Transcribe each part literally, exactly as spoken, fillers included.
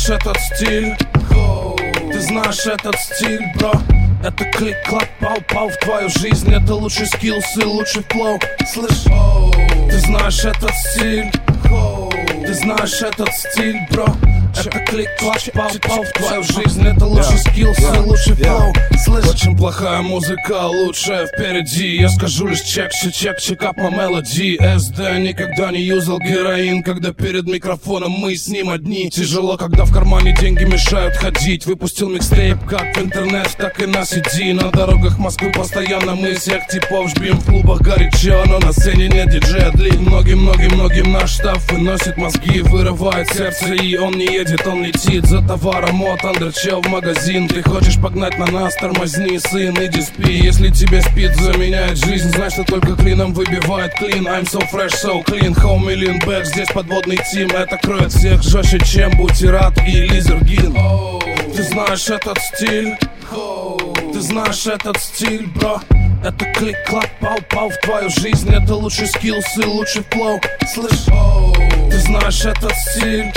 знаешь этот стиль, ты знаешь этот стиль, бро. Это клик-клак, пау-пау в твою жизнь. Это лучший скиллс и лучший флоу. Слышь, ты знаешь этот стиль, ты знаешь этот стиль, бро. Это клик-клак, пау-пау в твою жизнь. Это лучший скиллс и лучший флоу. Слышь, очень плохая музыка, лучшая впереди. Я скажу лишь чек, чек, чек up my melody. эс дэ никогда не юзал героин, когда перед микрофоном мы с ним одни. Тяжело, когда в кармане деньги мешают ходить. Выпустил микстейп как в интернет, так и на си ди. На дорогах Москвы постоянно мы всех типов жбим. В клубах горячо, но на сцене нет диджея Дли. Многим-многим-многим наш штаб выносит мозги, вырывает сердце, и он не едет. Он летит за товаром от андерча в магазин. Ты хочешь погнать на нас, тормозни, сын, иди спи. Если тебе спид заменяет жизнь, знай, что только клином выбивает клин. I'm so fresh, so clean, home и Линбэк. Здесь подводный тим, это кроет всех жестче, чем Бутерат и Лизергин. Ты знаешь этот стиль, ты знаешь этот стиль, бро. Это клик-клак, пау-пау в твою жизнь. Это лучший скиллс и лучший флоу. Слышь, ты знаешь этот стиль,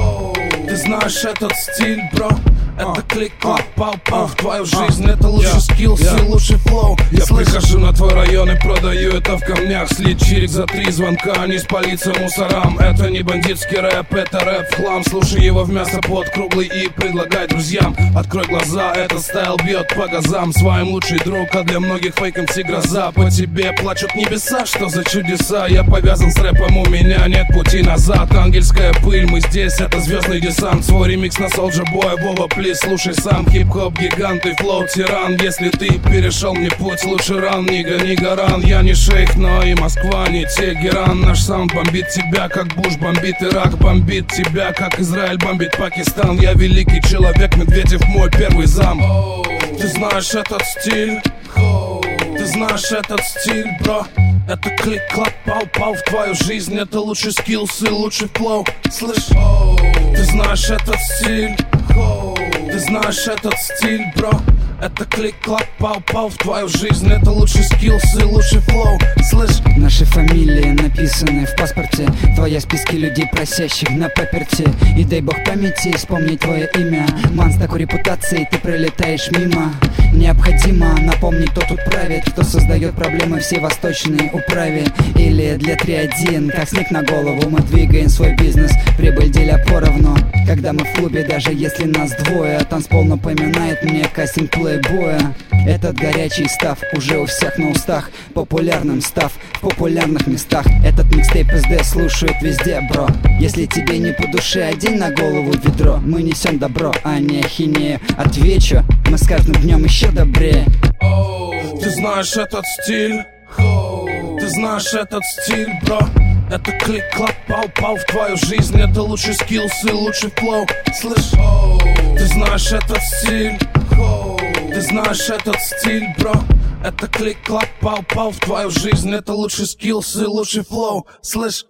ты знаешь этот стиль, бро. Это клик-клак, пау-пау в твою жизнь. Это лучший скиллс и лучший флоу. Я прихожу на твой район и продаю это в камнях. Слить чирик за три звонка, не спалиться мусорам. Это не бандитский рэп, это рэп в хлам. Слушай его в мясо под круглый и предлагай друзьям. Открой глаза, этот стайл бьет по газам. Своим лучший друг, а для многих фейком ти гроза. По тебе плачут небеса, что за чудеса. Я повязан с рэпом, у меня нет пути назад. Ангельская пыль, мы здесь, это звездный десант. Свой ремикс на Soulja Boy, Вова, плиз. Слушай сам, хип-хоп, гигант и флоу, тиран. Если ты перешел мне путь, лучше ран, не гони горан. Я не шейх, но и Москва не Тегеран. Наш саунд бомбит тебя, как Буш бомбит Ирак. Бомбит тебя, как Израиль бомбит Пакистан. Я великий человек, Медведев мой первый зам. Ты знаешь этот стиль, ты знаешь этот стиль, бро. Это клик-клак, пау-пау в твою жизнь. Это лучший скиллс и лучший флоу. Слышь, ты знаешь этот стиль, ты знаешь этот стиль, бро. Это клик-клак, пау-пау в твою жизнь. Это лучший скиллс и лучший флоу. Слышь, наши фамилии написаны в паспорте. Твоя списки людей, просящих на паперти. И дай бог памяти вспомнить твое имя. Ман, с такой репутацией ты пролетаешь мимо. Необходимо напомнить, кто тут правит, кто создает проблемы всей восточной управе. Или для три один, как снег на голову. Мы двигаем свой бизнес, прибыль деля поровну. Когда мы в клубе, даже если нас двое, танцпол напоминает мне кастинг плейбоя. Этот горячий став уже у всех на устах, популярным став в популярных местах. Этот микстейп эс дэ слушают везде, бро. Если тебе не по душе, одень на голову ведро. Мы несем добро, а не ахинею. Отвечу, мы с каждым днем еще добрее. Ты знаешь этот стиль, ты знаешь этот стиль, бро. Это клик-клак, пау-пау в твою жизнь. Это лучший скиллс и лучший флоу. Слышь, ты знаешь этот стиль, ты знаешь этот стиль, бро. Это клик-клак, пау-пау в твою жизнь. Это лучший скиллс и лучший флоу. Слышь.